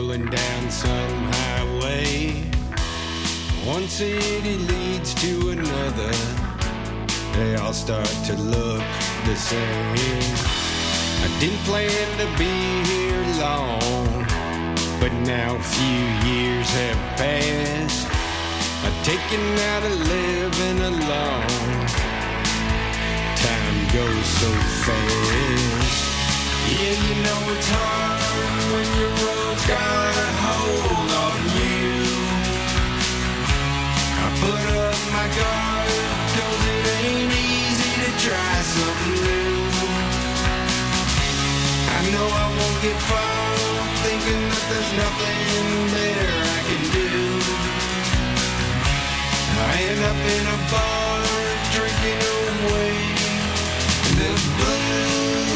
rolling down some highway. One city leads to another. They all start to look the same. I didn't plan to be here long, but now a few years have passed. I've taken out a living alone. Time goes so fast. Yeah, you know it's hard when your road's got a hold on you. I put up my guard, 'cause it ain't easy to try something new. I know I won't get far, thinking that there's nothing better I can do. I end up in a bar, drinking away the blues.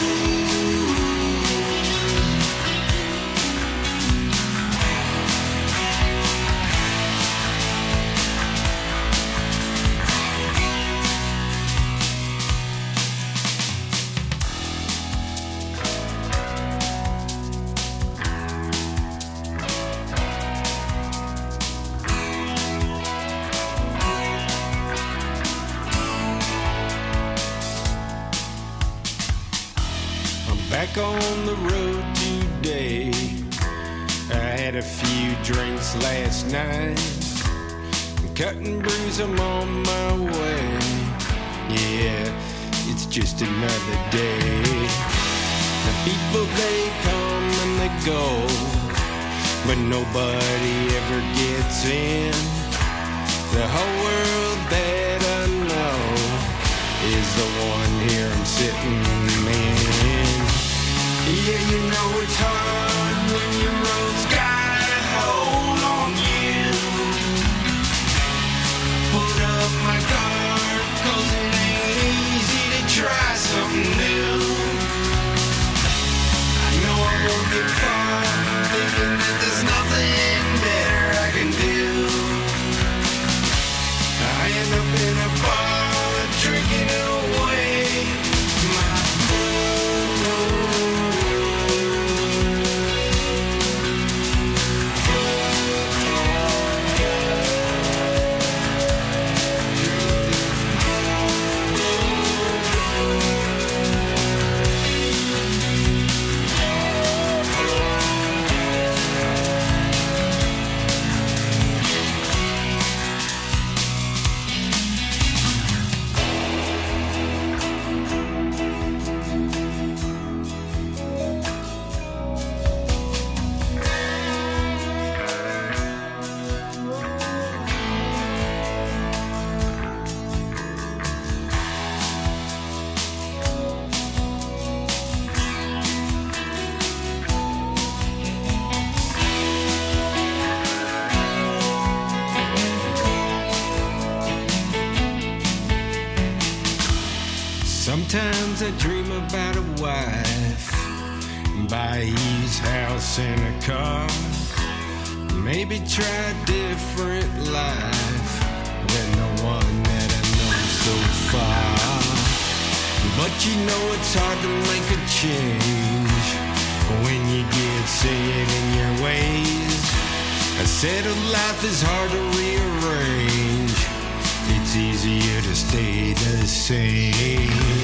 Back on the road today. I had a few drinks last night. Cutting brews, I'm on my way. Yeah, it's just another day. The people, they come and they go, but nobody ever gets in. The whole world that I know is the one here I'm sitting in. Yeah, you know it's hard when your road's got a hold on you. Put up my guard, 'cause it ain't easy to try something new. I know I won't get far, thinking that there's nothing better I can do. I end up in a bar, drinking away my Sometimes I dream about a wife, buy a used house and a car, maybe try a different life than the one that I know so far. But you know it's hard to make a change when you get set in your ways. A settled life is hard to rearrange. It's easier to stay the same.